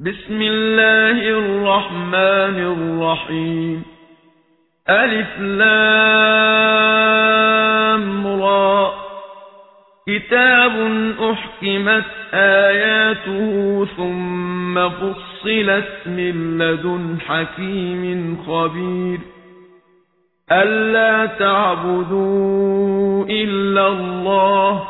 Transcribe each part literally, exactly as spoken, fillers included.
بسم الله الرحمن الرحيم. ألف لام را. كتاب أحكمت آياته ثم فصلت من لدن حكيم خبير. ألا تعبدوا إلا الله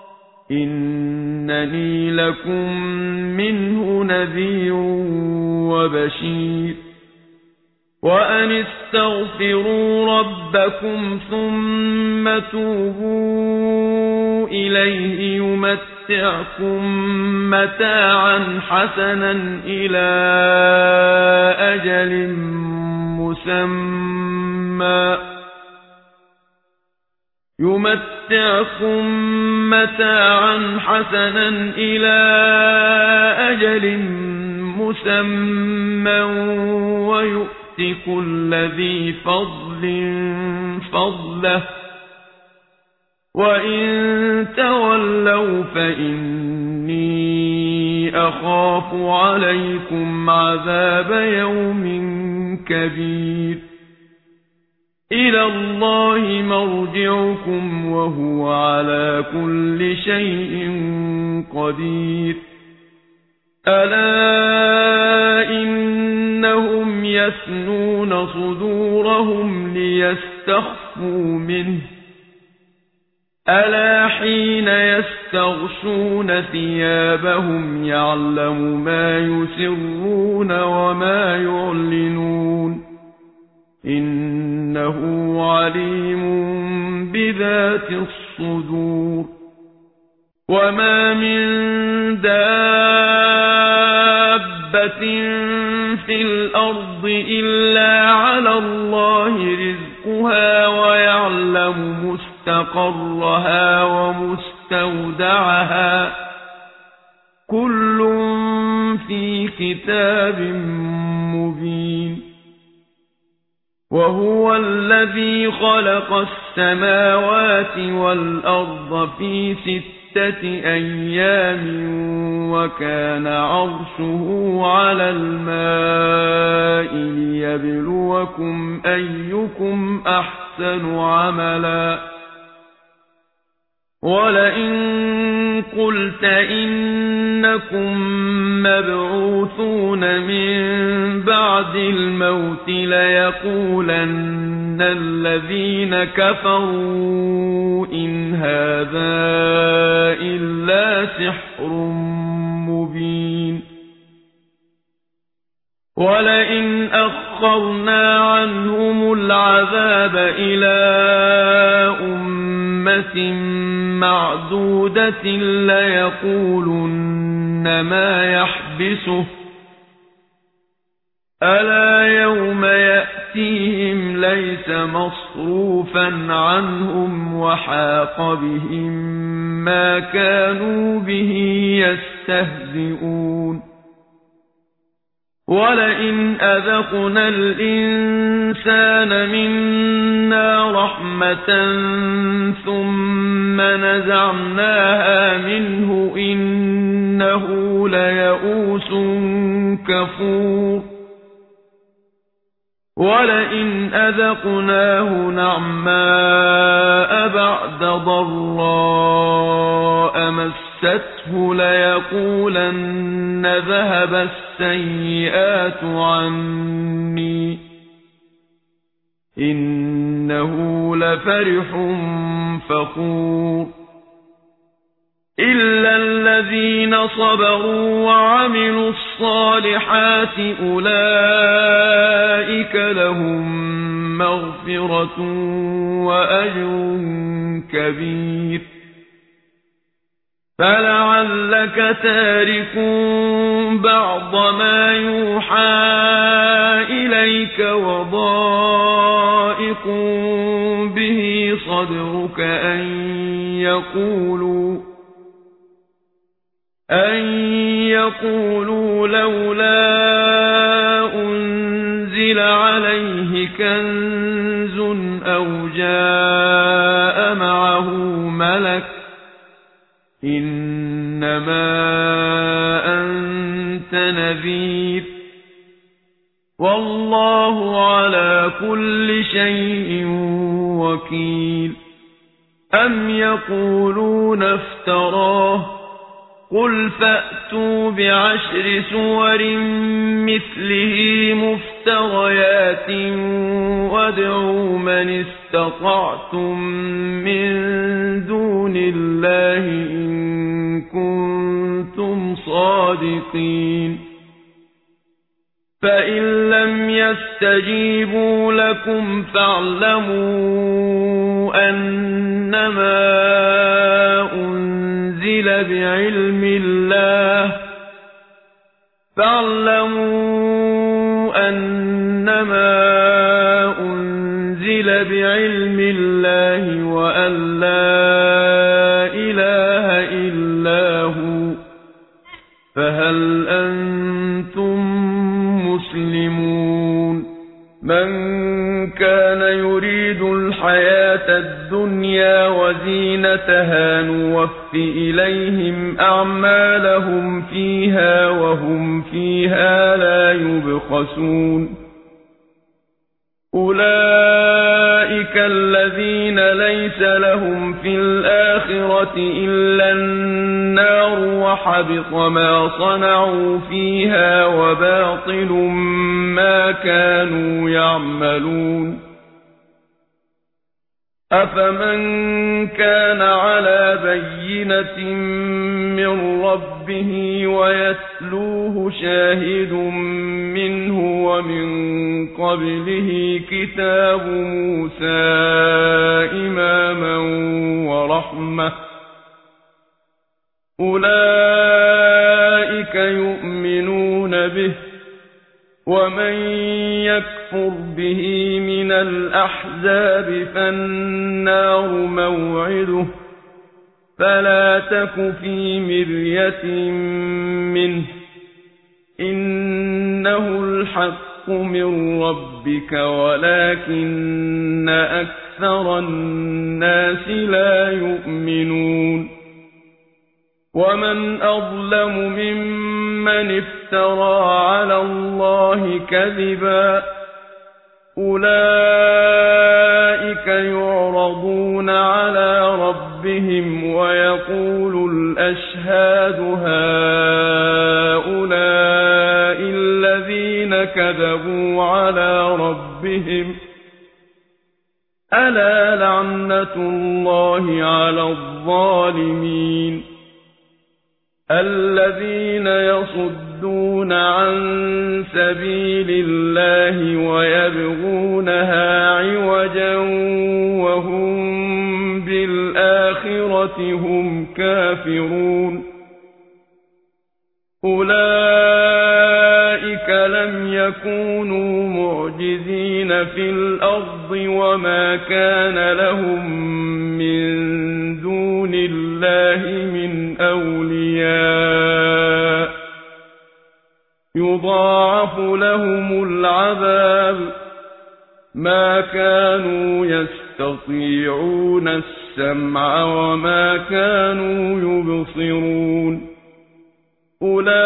إنني لكم منه نذير وبشير. وأن استغفروا ربكم ثم توبوا إليه يمتعكم متاعا حسنا إلى أجل مسمى يمتعكم متاعا حسنا إلى أجل مسمى ويؤت كل ذي فضل فضله وإن تولوا فإني أخاف عليكم عذاب يوم كبير. إلى الله مرجعكم وهو على كل شيء قدير. ألا إنهم يثنون صدورهم ليستخفوا منه ألا حين يستغشون ثيابهم يعلم ما يسرون وما يعلنون إنه عليم بذات الصدور. وما من دابة في الأرض إلا على الله رزقها ويعلم مستقرها ومستودعها كل في كتاب مبين. وهو الذي خلق السماوات والأرض في ستة أيام وكان عرشه على الماء ليبلوكم أيكم أحسن عملا. ولئن قلت إنكم مبعوثون من بعد الموت ليقولن الذين كفروا إن هذا إلا سحر مبين. ولئن أخرنا عنهم العذاب إلى أمة معدودة ليقولن ما يحبسه ألا يوم يأتيهم ليس مصروفا عنهم وحاق بهم ما كانوا به يستهزئون. ولئن أذقنا الإنسان منا رحمة ثم نزعناها منه إنه ليئوس كفور. ولئن أذقناه نعماء بعد ضراء مسته ليقولن ذهب السيئات عني إنه لفرح فخور. إلا الذين صبروا وعملوا الصالحات أولئك لهم مغفرة وأجر كبير. فلعلك تارك بعض ما يوحى إليك وضائق به صدرك أن يقولوا أن يقولوا لولا أنزل عليه كنز أو جاء معه ملك إنما أنت نذير والله على كل شيء وكيل أم يقولون افتراه قل فأتوا بعشر سور مثله مفتريات وادعوا من استطعتم من دون الله إن كنتم صادقين فإن لم يستجيبوا لكم فاعلموا أنما أنزل بعلم الله فاعلموا أنما أنزل بعلم الله وأن لا إله إلا هو فهل أنتم مسلمون من كان يريد الحياة الدنيا وزينتها نوف إليهم أعمالهم فيها وهم فيها لا يبخسون أولئك الذين ليس لهم في الآخرة إلا النار وحبط ما صنعوا فيها وباطل ما كانوا يعملون أفمن كان على بينة من ربه ويتلوه شاهد منه ومن قبله كتاب موسى إماما ورحمة أولئك يؤمنون به ومن يكفر به من الأحزاب فالنار موعده فلا تك في مرية منه إنه الحق من ربك ولكن أكثر الناس لا يؤمنون ومن أظلم ممن افترى على الله كذبا أولئك يعرضون على ربهم ويقول الأشهاد هؤلاء الذين كذبوا على ربهم ألا لعنة الله على الظالمين الذين يصدون عن سبيل الله ويبغونها عوجا وهم بالآخرة هم كافرون أولئك لم يكونوا معجزين في الأرض وما كان لهم من دون الله من أولياء يضاعف لهم العذاب ما كانوا يستطيعون السمع وما كانوا يبصرون أولئك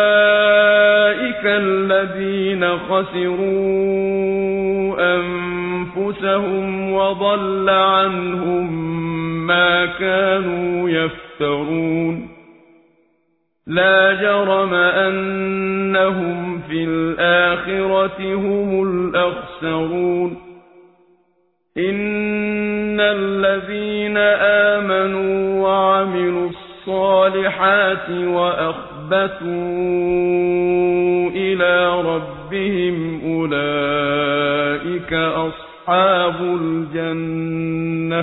الذين خسروا أنفسهم وضل عنهم ما كانوا يفترون لا جرم أنهم في الآخرة هم الأخسرون إن الذين آمنوا وعملوا الصالحات وأخبتوا إلى ربهم أولئك أصحاب الجنة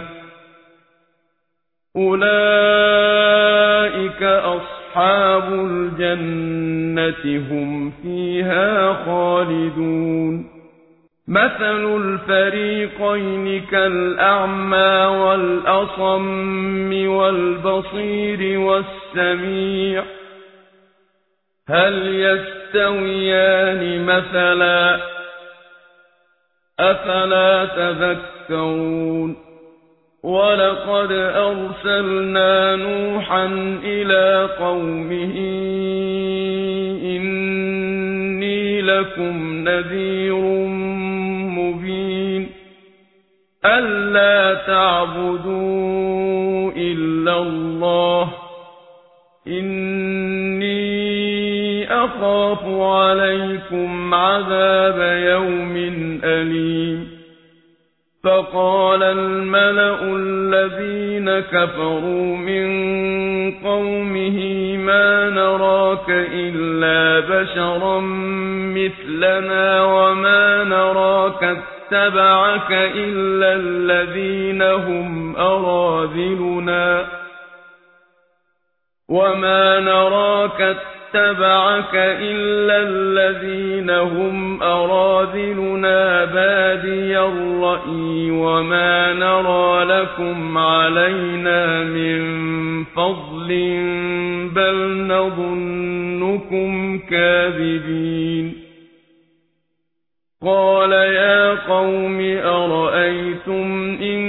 أولئك أصحاب الجنة هم فيها خالدون مثل الفريقين كالأعمى والأصم والبصير والسميع هل يستويان مثلا أفلا تذكرون ولقد أرسلنا نوحا إلى قومه إن لكم نذير مبين ألا تعبدوا إلا الله إني أخاف عليكم عذاب يوم أليم فقال الملأ الذين كفروا من قومه ما نراك إلا بشرا مثلنا وما نراك اتبعك إلا الذين هم أراذلنا وما نراك اتبعك إلا الذين هم أراذلنا بادي الرأي وما نرى لكم علينا من فضل بل نظنكم كاذبين قال يا قوم أرأيتم إن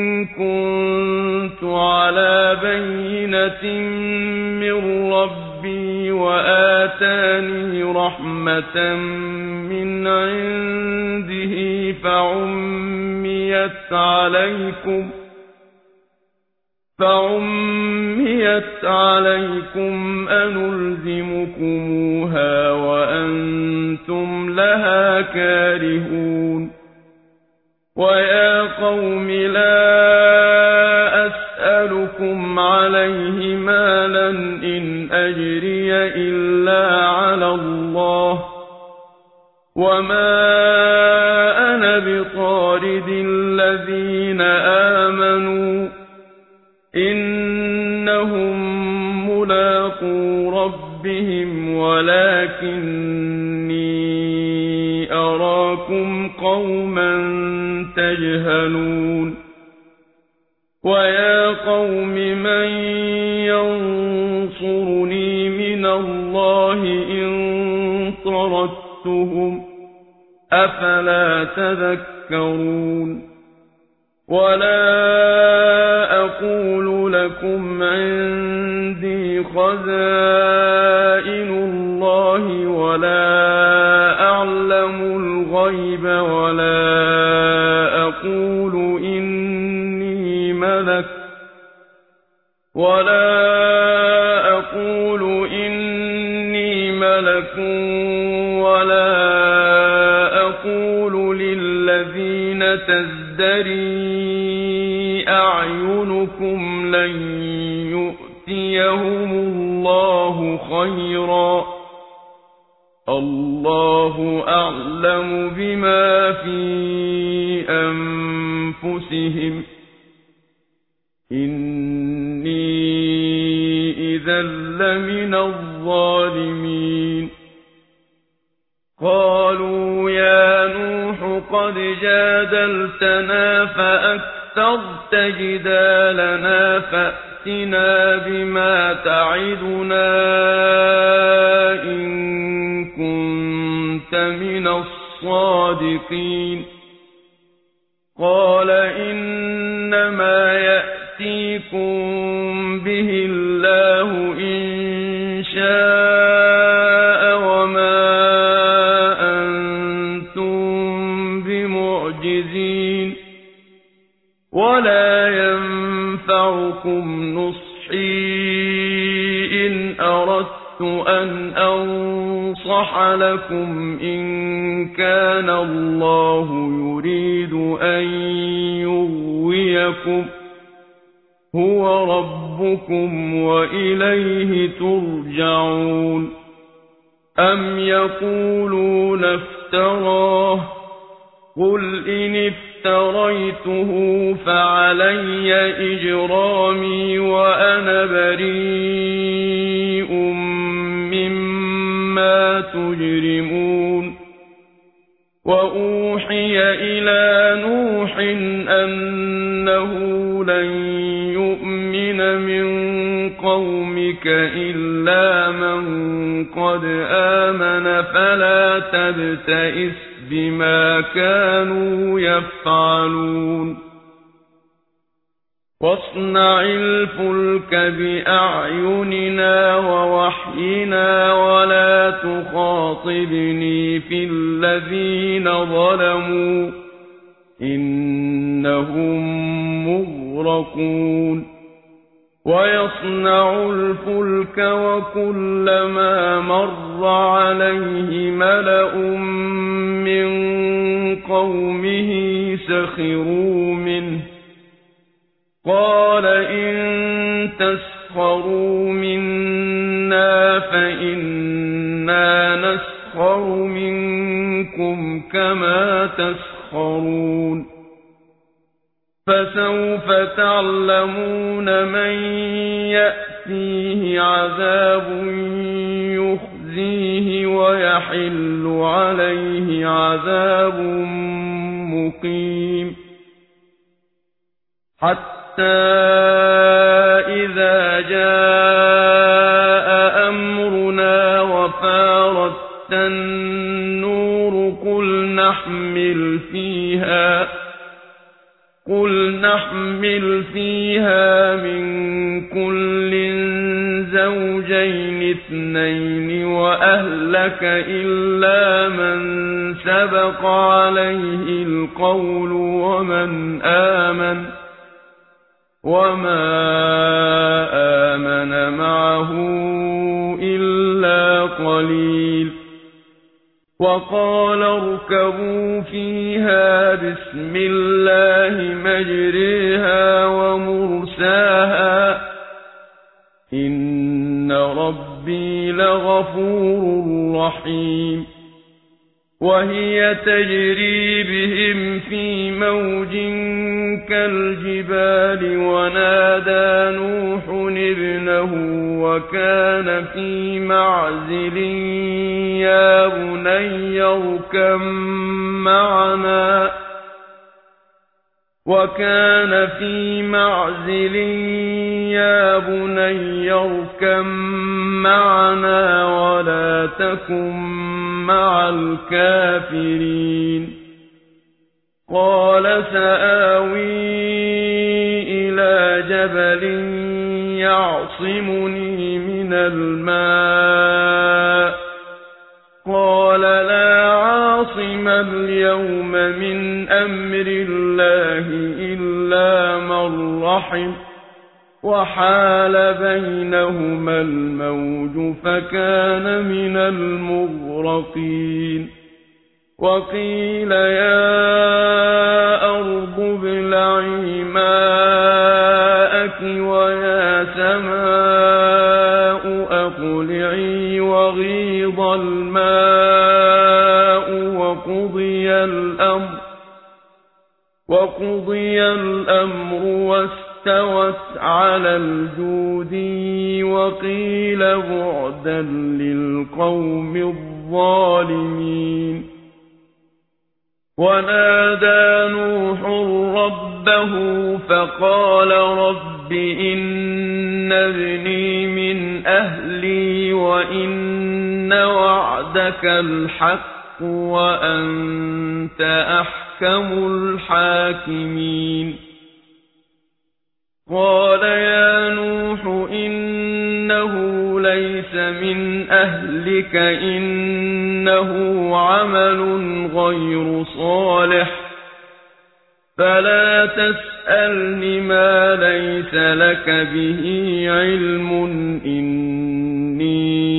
كنت على بينة من ربي وآتاني رحمة من عنده فعميت عليكم فعميت عليكم أنلزمكموها وأنتم لها كارهون ويا قوم لا أسألكم عليه مالا إن أجري إلا على الله وما أنا بطارد الذين آمنوا إنهم ملاقو ربهم ولكني أراكم قوما تجهلون ويا قوم من ينصرني من الله إن طردتهم أفلا تذكرون ولا أقول لكم عندي خزائن الله ولا أعلم الغيب ولا أقول إني ملك ولا أقول إني ملك ولا أقول للذين تزدري أعينكم لن يؤتيهم الله خيرا الله أعلم بما في أنفسهم إني إذا لمن الظالمين قالوا يا نوح قد جادلتنا فأكثرت جدالنا فأتنا بما تعدنا إن كنت من الصادقين قال إنما يأتيكم به الله إن شاء وما أنتم بمعجزين ولا ينفعكم نصحي إن أردت أن أنصح لكم إن كان الله يريد أن يغويكم هو ربكم وإليه ترجعون أم يقولون افتراه قل إن افتريته فعلي إجرامي وأنا بريء مما تجرمون وأوحي إلى نوح أنه لن يؤمن من قومك إلا من قد آمن فلا تبتئس بما كانوا يفعلون واصنع الفلك بأعيننا ووحينا ولا تخاطبني في الذين ظلموا إنهم مغرقون ويصنع الفلك وكلما مر عليه ملأ من قومه سخروا منه قال إن تسخروا منا فإنا نسخر منكم كما تسخرون فسوف تعلمون من يأتيه عذاب يخزيه ويحل عليه عذاب مقيم حتى إذا جاء أمرنا وفارت النور قل نحمل فيها قل نحمل فيها من كل زوجين اثنين وأهلك إلا من سبق عليه القول ومن آمن وما آمن معه إلا قليل وقال اركبوا فيها بسم الله مجريها ومرساها إن ربي لغفور رحيم وهي تجري بهم في موج كالجبال ونادى نوح ابنه وكان في معزل يا بني اركب معنا وكان في معزل يا بني اركب معنا ولا تكن مع الكافرين قال سآوي إلى جبل يعصمني من الماء قال لا عاصم اليوم من أمر الله إلا من رحم وحال بينهما الموج فكان من المغرقين وقيل يا أرض ابلعي ماءك ويا سماء أقلعي وغيض الماء وقضي الأمر وقضي الأمر واستوت على الجودي وقيل بعدا للقوم الظالمين ونادى نوح ربه فقال رب إن ابني من أهلي وإن وعدك الحق وأنت أحكم الحاكمين قال يا نوح إنه ليس من أهلك إنه عمل غير صالح فلا تسألني ما ليس لك به علم إني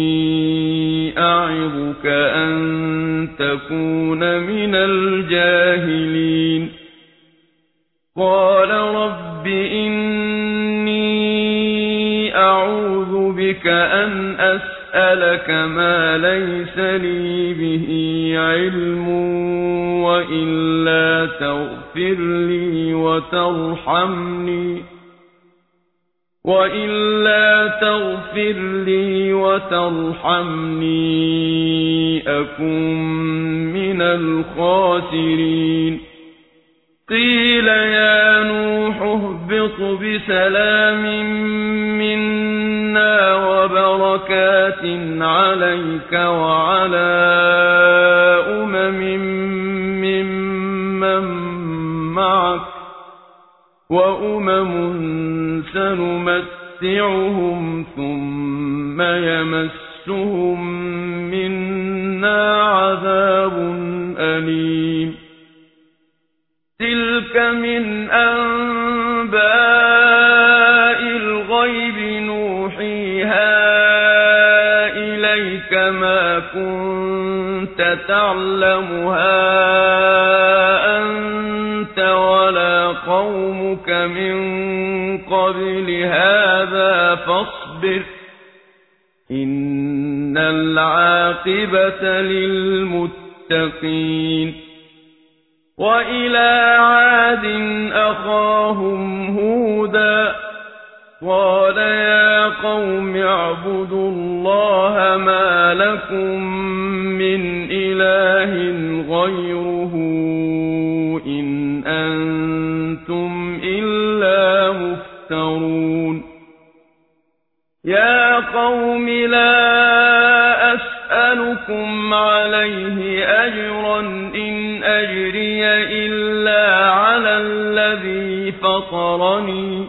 أعظك أن تكون من الجاهلين قال رب إني أعوذ بك أن أسألك ما ليس لي به علم وإلا تغفر لي وترحمني وإلا تغفر لي وترحمني أكن من الخاسرين قيل يا نوح اهبط بسلام منا وبركات عليك وعلى أمم ممن معك وأمم سنمتعهم ثم يمسهم منا عذاب أليم تلك من أنباء الغيب نوحيها إليك ما كنت تعلمها أنت ولا قومك من قبل هذا فاصبر إن العاقبة للمتقين وإلى عاد أخاهم هودا قال يا قوم اعبدوا الله ما لكم من إله غيره إن أنتم إلا مفترون يا قوم لا أسألكم عليه أجرا إن أجري إلا على الذي فطرني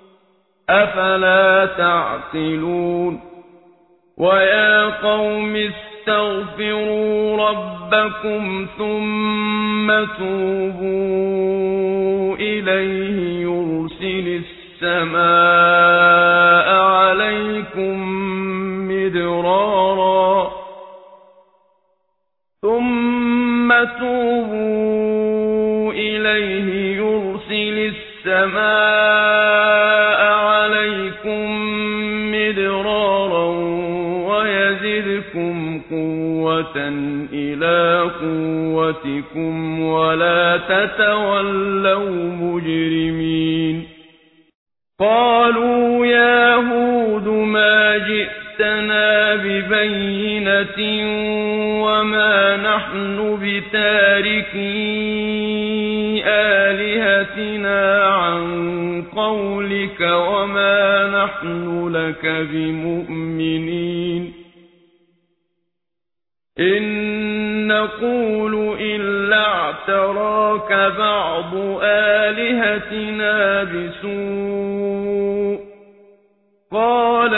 أفلا تعقلون ويا قوم استغفروا ربكم ثم توبوا إليه يرسل السماء عليكم مدرارا ثم توبوا إليه يرسل السماء عليكم مدرارا ويزدكم قوة إلى قوتكم ولا تتولوا مجرمين قالوا يا هود ما جئتنا ببينة وما نحن بتاركي آلهتنا عن قولك وما نحن لك بمؤمنين إن نقول إلا اعتراك بعض آلهتنا بسوء قال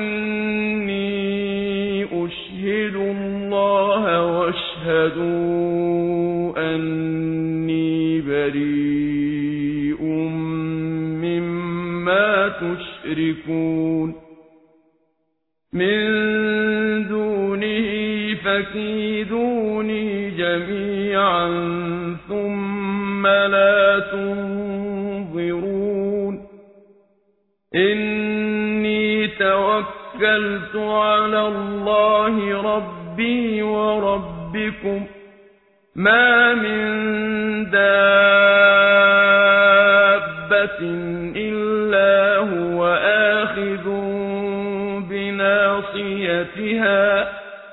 إني أشهد الله واشهدوا أني بريء مما تشركون من دونه فكيدوني جميعا ثم لا تنظرون إني توكلت على الله ربي وربكم ما من دابة إلا هو آخذ بناصيتها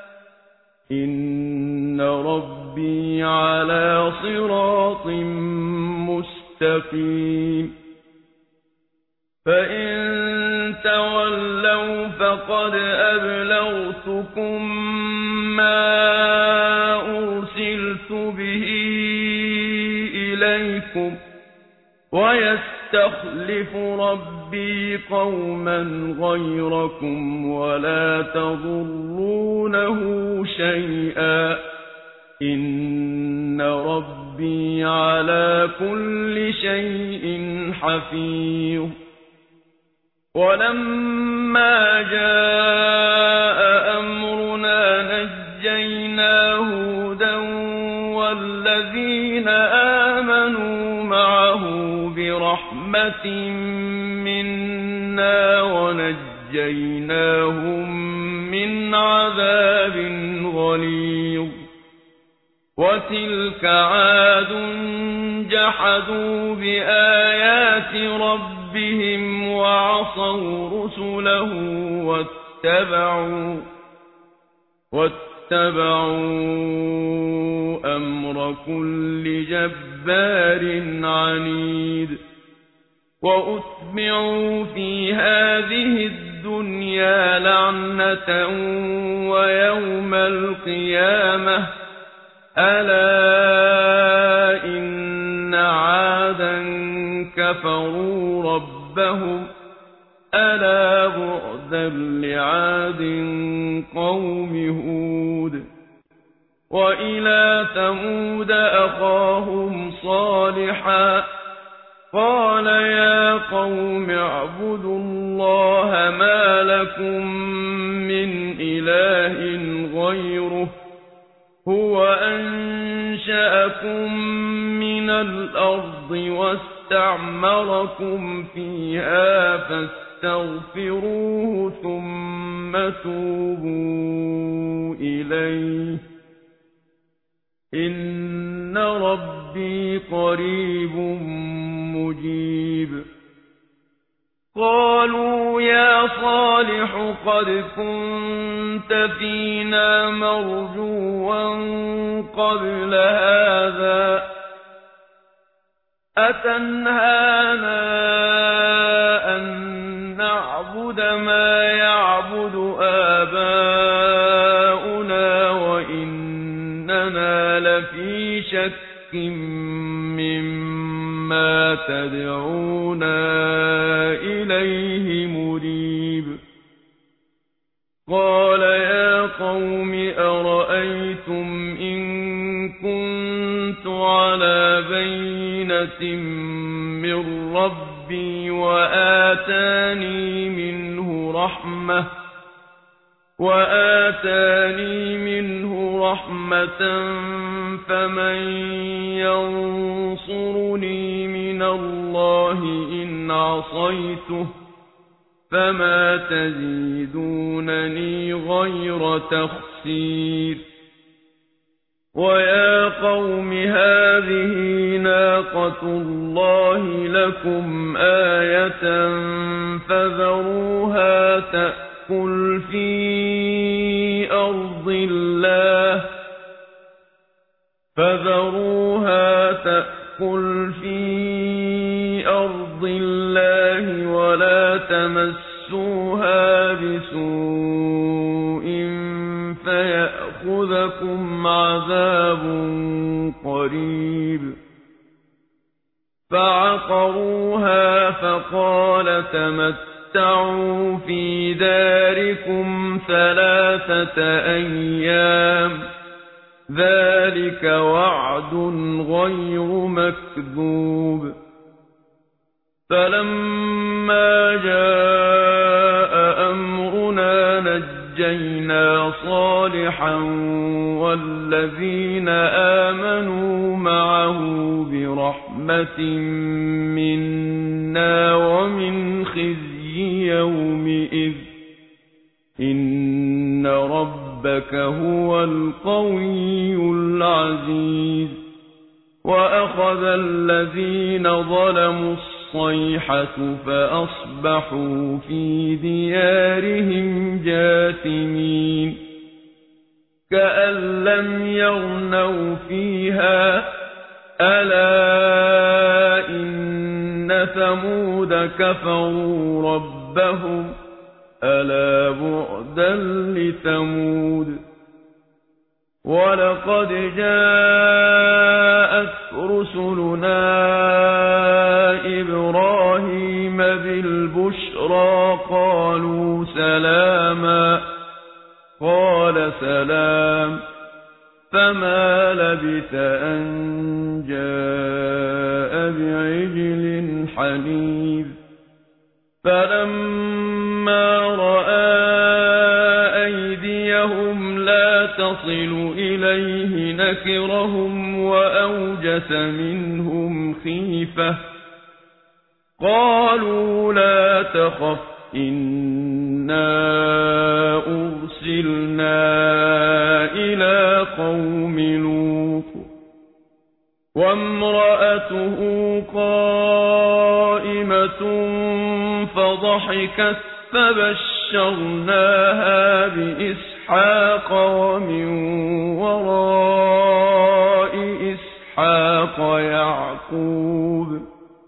إن ربي على صراط مستقيم فإن تولوا فقد أبلغتكم ما أرسلت به إليكم ويستخلف ربي قوما غيركم ولا تضرونه شيئا إن ربي على كل شيء حفيظ ولما جاء أمرنا نجينا هودا والذين آمنوا معه برحمة منا ونجيناهم من عذاب غليظ وتلك عاد جحدوا بآيات ربهم وعصوا رسله واتبعوا واتبعوا أمر كل جبار عنيد وأتبعوا في هذه الدنيا لعنة ويوم القيامة ألا إن عادا كفروا ربهم ألا بعدا لعاد قوم هود وإلى ثمود أخاهم صالحا قال يا قوم اعبدوا الله ما لكم من إله غيره هو أنشأكم من الأرض واستعمركم فيها فاستغفروه ثم توبوا إليه إن ربي قريب مجيب قالوا يا صالح قد كنت فينا مرجوا قبل هذا أتنهانا أن نعبد ما يعبد آباؤنا وإننا لفي شك مما تدعونا إليه مريب قال يا قوم أرأيتم إن كنت على بينة من ربي وآتاني منه رحمة وآتاني منه رحمة فمن ينصرني من الله إن عصيته فما تزيدونني غير تخسير ويا قوم هذه ناقة الله لكم آية فذروها تأكل في أرض الله فذروها تأكل في أرض الله ولا تمسوها بسوء فيأخذكم عذاب قريب فعقروها فقال تمتعوا في داركم ثلاثة أيام ذلك وعد غير مكذوب فلما جاء أمرنا نجينا صالحا والذين آمنوا معه برحمة منا ومن خزي يومئذ إن ربك هو القوي العزيز وأخذ الذين ظلموا الصيحة فأصبحوا في ديارهم جاثمين كأن لم يغنوا فيها ألا إن ثمود كفروا ربهم ألا بعدا لثمود ولقد جاءت رسلنا إبراهيم بالبشرى قالوا سلاما قال سلام فما لبث أن جاء بعجل حنيذ فلما رأى أيديهم لا تصل إليه نكرهم وأوجس منهم خيفة قالوا لا تخف إنا أرسلنا إلى قوم لوط وامرأته قائمة فضحكت فبشرناها بإسحاق ومن وراء إسحاق يعقوب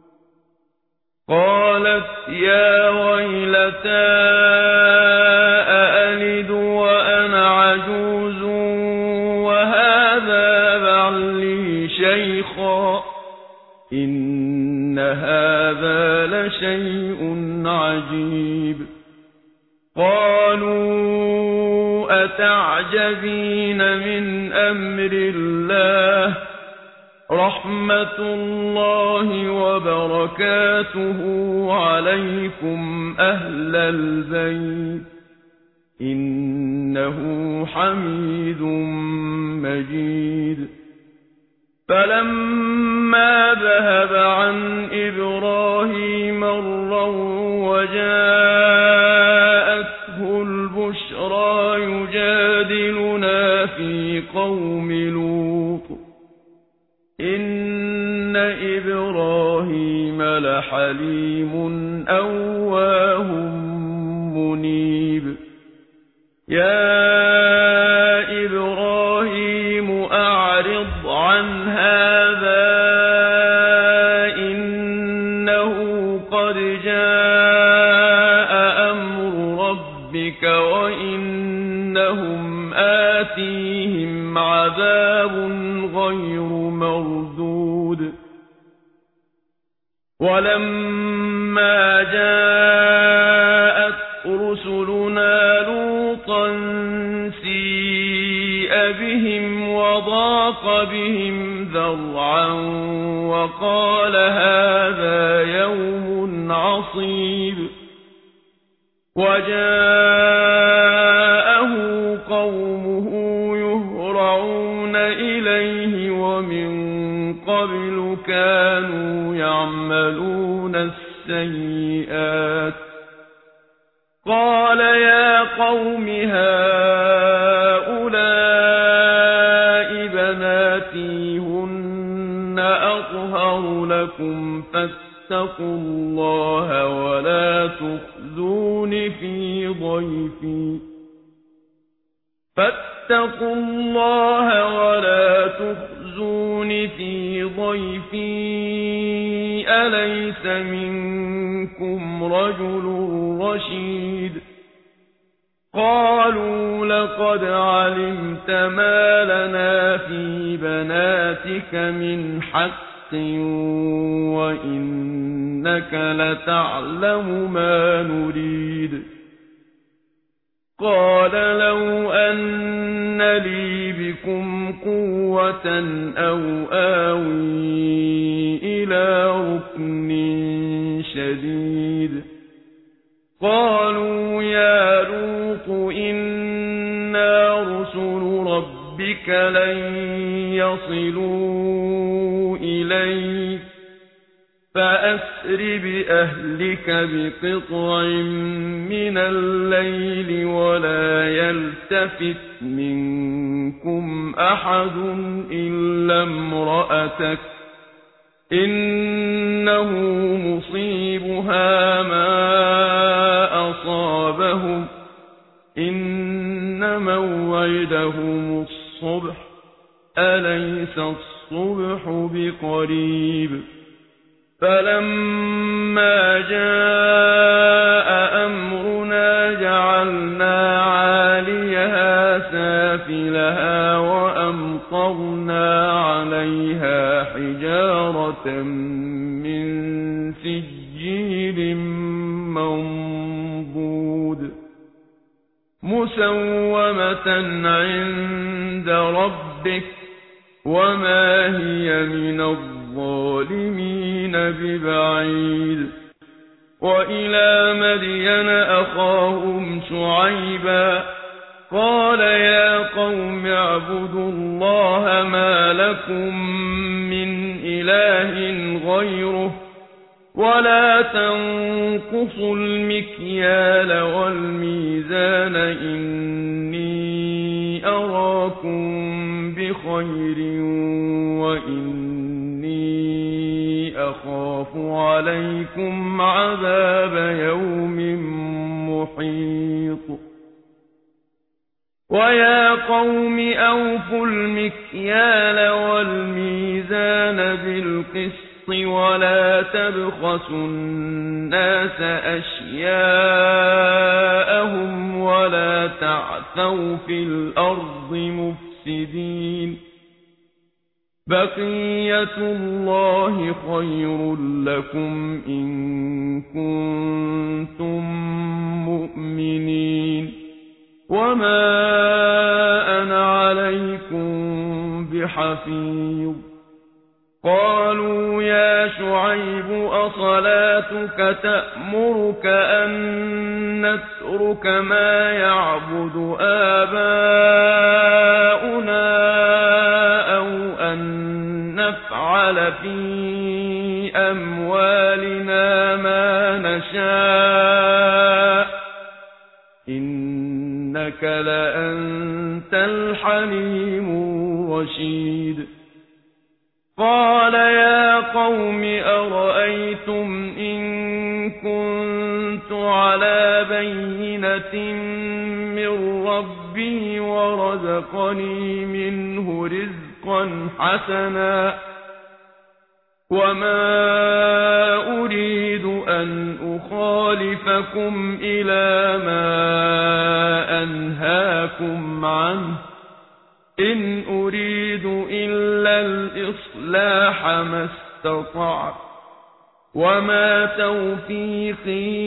قالت يا ويلتى أألد وأنا عجوز وهذا بعلي شيخا إن إن هذا لشيء عجيب قالوا أتعجبين من أمر الله رحمة الله وبركاته عليكم أهل البيت إنه حميد مجيد فلما ذهب عن إبراهيم الروع وجاءته البشرى يجادلنا في قوم لوط إن إبراهيم لحليم أواه منيب يا إبراهيم أعرض عن هذا إنه قد جاء أمر ربك وإنهم آتيهم عذاب غير مردود ولما جاءت رسلنا لوطا سيء بهم وضاق بهم ذرعا وقال هذا يوم عصيب وجاءه قومه يهرعون إليه ومن قبل كانوا يعملون السيئات قال يا قوم هؤلاء بناتي هن أطهر لكم فاتقوا الله ولا تخزون في ضيفي فاتقوا الله ولا تخزون في ضيفي أليس منكم رجل رشيد قالوا لقد علمت ما لنا في بناتك من حق وإنك لتعلم ما نريد قال لو أن لي بكم قوة أو آوي إلى ركن شديد قالوا يا لوط إنا رسل ربك لن يصلوا إليك فأسر بأهلك بقطع من الليل ولا يلتفت منكم أحد إلا امرأتك إنه مصيبها ما أصابهم إن موعدهم الصبح أليس الصبح بقريب فلما جاء أمرنا جعلنا عاليها سافلها وأمطرنا عليها حجارة من سجيل منضود مسومة عند ربك وما هي من الظالمين ببعيد وإلى مدين أخاهم شعيبا قال يا قوم اعبدوا الله ما لكم من إله غيره ولا تنقصوا المكيال والميزان إني أراكم بخير وإني أخاف عليكم عذاب يوم محيط ويا قوم أوفوا المكيال والميزان بالقسط ولا تبخسوا الناس أشياءهم ولا تعثوا في الأرض مفسدين بقية الله خير لكم إن كنتم مؤمنين وما أنا عليكم بحفيظ قالوا يا شعيب أصلاتك تأمرك أن نترك ما يعبد آباؤنا أو أن نفعل في أموالنا ما نشاء إنك لأنت الحليم الرشيد قال يا قوم أرأيتم إن كنت على بينة من ربي ورزقني منه رزقا حسنا وما أريد أن أخالفكم إلى ما أنهاكم عنه إن أريد إلا الإصلاح ما استطعت وما توفيقي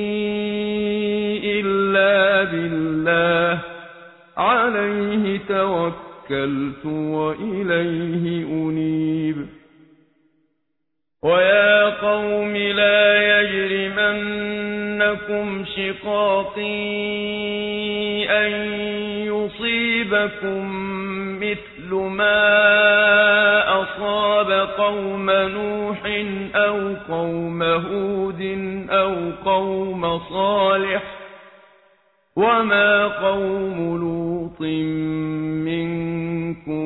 إلا بالله عليه توكلت وإليه أنيب ويا قوم لا يجرمنكم شقاقي أن يصيبكم مثل ما أصاب قوم نوح أو قوم هود أو قوم صالح وما قوم لوط منكم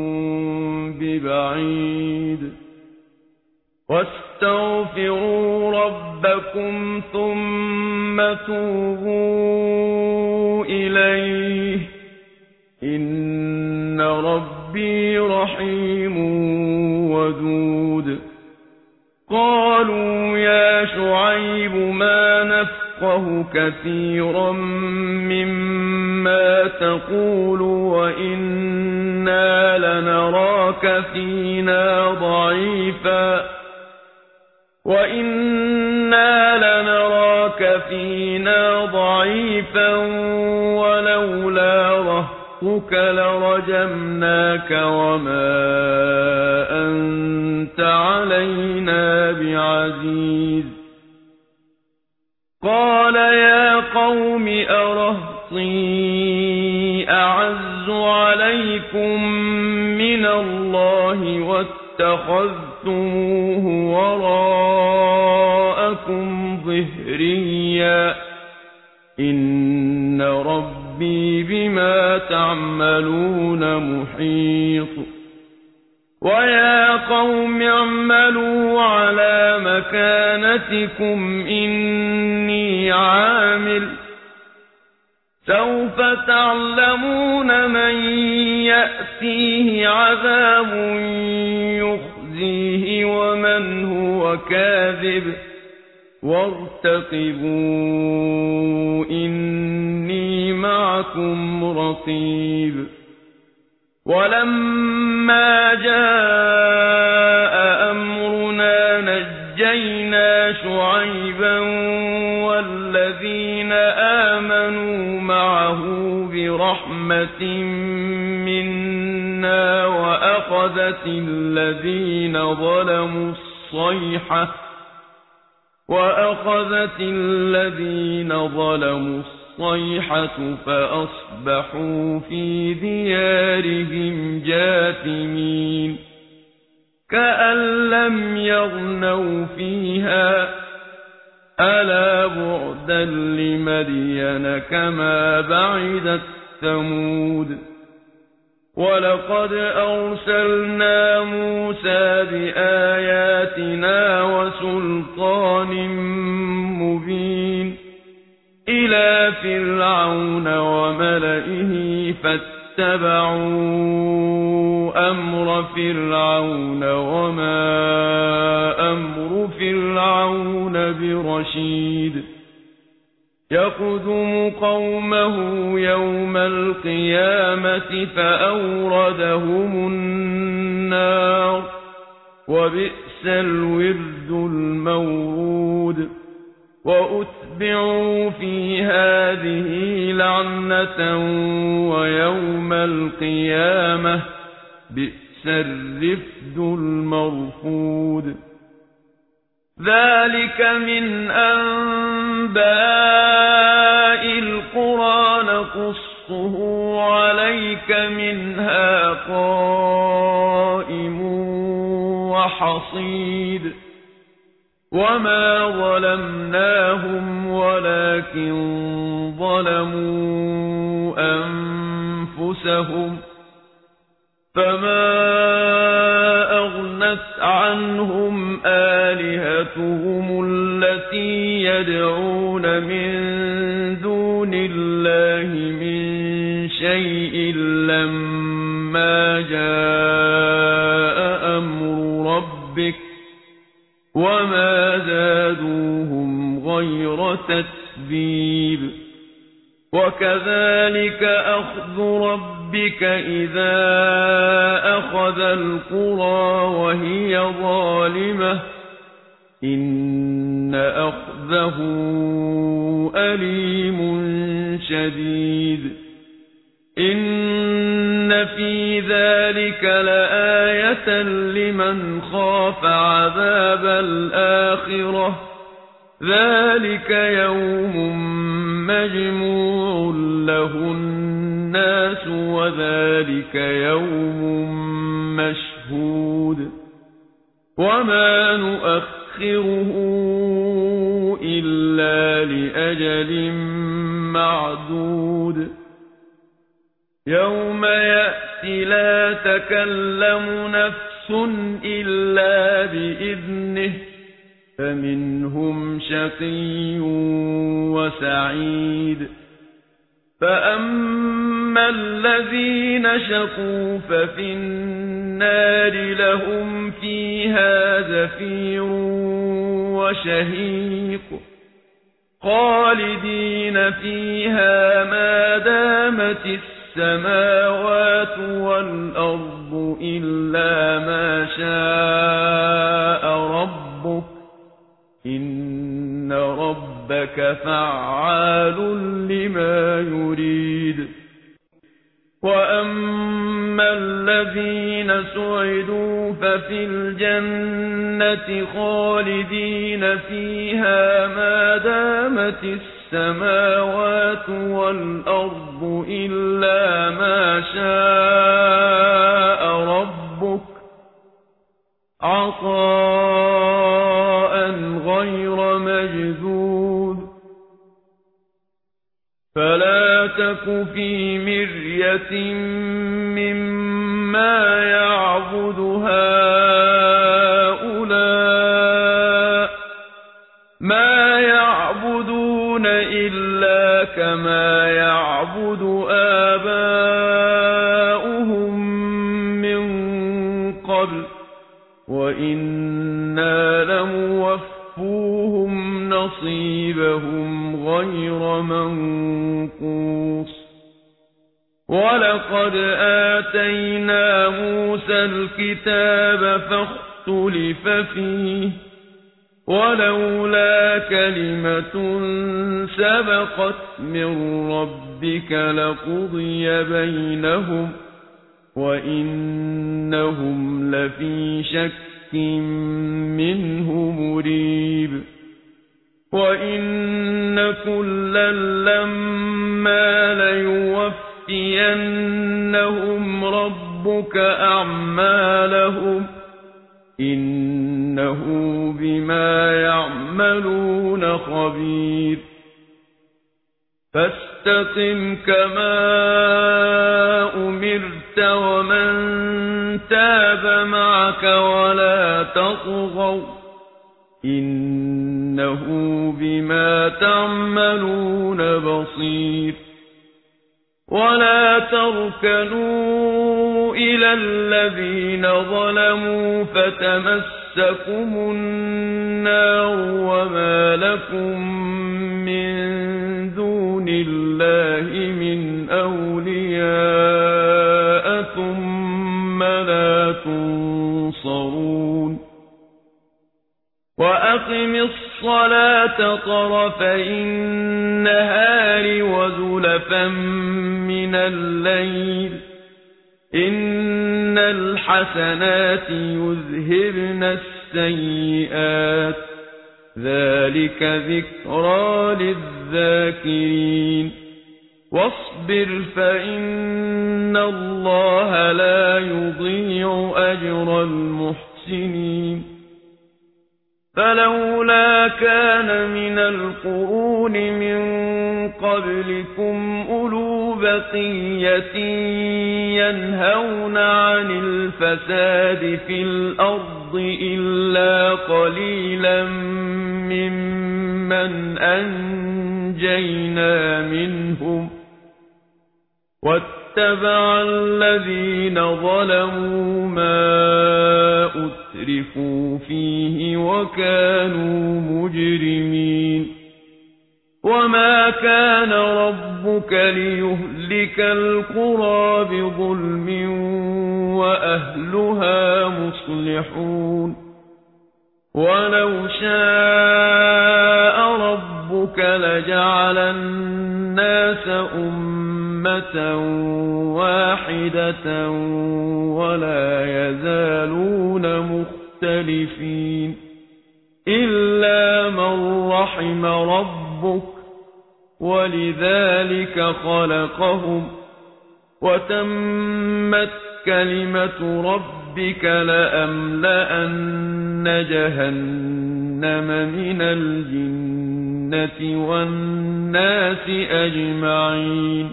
ببعيد واستغفروا ربكم ثم توبوا إليه إن ربي رحيم ودود قالوا يا شعيب ما نفقه كثيرا مما تقول وإنا لنراك فينا ضعيفا وإنا لنراك فينا ضعيفا ولولا رهطك لرجمناك وما أنت علينا بعزيز قال يا قوم أرهطي أعز عليكم من الله واتخذتموه وراءكم ظهريا إن ربي بما تعملون محيط ويا قوم اعملوا على مكانتكم إني عامل سوف تعلمون من يأتيه عذاب يخزيه ومن هو كاذب وارتقبوا إني معكم رقيب ولما جاء أمرنا نجينا شعيبا والذين آمنوا معه برحمة منا وأخذت الذين ظلموا الصيحة وأخذت الذين ظلموا الصيحة فأصبحوا في ديارهم جاثمين كأن لم يغنوا فيها ألا بعدا لمدين كما بعدت ثمود ولقد أرسلنا موسى بآياتنا وسلطان مبين إلى فرعون وملئه فاتبعوا أمر فرعون وما أمر فرعون برشيد يقدم قومه يوم القيامة فأوردهم النار وبئس الورد المورود وأتبعوا في هذه لعنة ويوم القيامة بئس الرفد المرفود ذلك من أنباء القرى نقصه عليك منها قائم وحصيد وما ظلمناهم ولكن ظلموا أنفسهم فما أغنت عنهم آلهتهم التي يدعون من دون الله من شيء لما جاء أمر ربك وما زادوهم غير تتبيب وكذلك أخذ ربك إذا أخذ القرى وهي ظالمة إن أخذه أليم شديد إن في ذلك لآية لمن خاف عذاب الآخرة ذلك يوم مجموع له الناس وذلك يوم مشهود وما نؤخره إلا لأجل معدود يوم يأتي لا تكلم نفس إلا بإذنه فمنهم شقي وسعيد فأما الذين شقوا ففي النار لهم فيها زفير وشهيق خالدين فيها ما دامت السماوات والأرض إلا ما شاء ربك إن ربك فعال لما يريد وأما الذين سعدوا ففي الجنة خالدين فيها ما دامت السماوات والأرض إلا ما شاء ربك عطاء غير مجذوذ فلا تك في مرية مما يعبد هؤلاء ما يعبدون إلا كما يعبد آباؤهم من قبل وإنا لموفوهم نصيبهم غير منقوص ولقد آتينا موسى الكتاب فاختلف فيه ولولا كلمة سبقت من ربك لقضي بينهم وإنهم لفي شك منه مريب وإن كلا لما ليوفينهم ربك أعمالهم إنه بما يعملون خبير فاستقم كما أمرت ومن تاب معك ولا تطغوا إنه بما تعملون بصير ولا تركنوا إلى الذين ظلموا فتمسكم النار وما لكم من دون الله من أولياء ثم لا تنصرون تنصرون وأقم الصلاة طرفي النهار وزلفا من الليل إن الحسنات يذهبن السيئات ذلك ذكرى للذاكرين واصبر فإن الله لا يضيع أجر المحسنين فلولا كان من القرون من قبلكم أولو بقية ينهون عن الفساد في الأرض إلا قليلا ممن أنجينا منهم واتبع الذين ظلموا ما أترفوا فيه وكانوا مجرمين وما كان ربك ليهلك القرى بظلم وأهلها مصلحون ولو شاء ربك لجعل الناس أمة واحدة ولا يزالون مختلفين إلا من رحم ربك ولذلك خلقهم وتمت كلمة ربك لأملأن جهنم من الجنة والناس أجمعين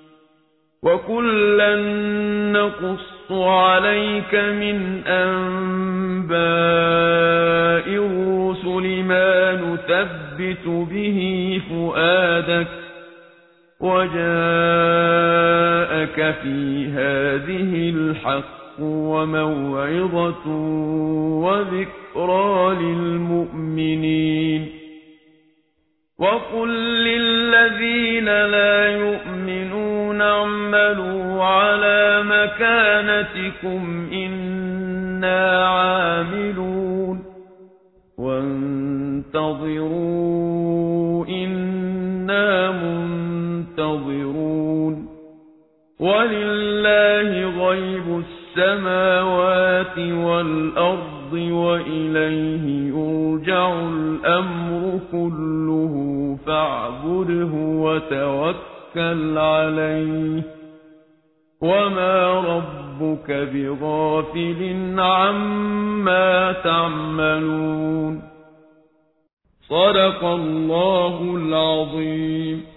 وكلا نقص عليك من أنباء الرسل ما نثبت به فؤادك وجاءك في هذه الحق وموعظة وذكرى للمؤمنين وقل للذين لا يؤمنون اعملوا على مكانتكم إنا عاملون وانتظروا إنا منتظرون ولله غيب السماوات والأرض وإليه يرجع الأمر كله فاعبده وتوكل عليه وما ربك بغافل عما تعملون صدق الله العظيم.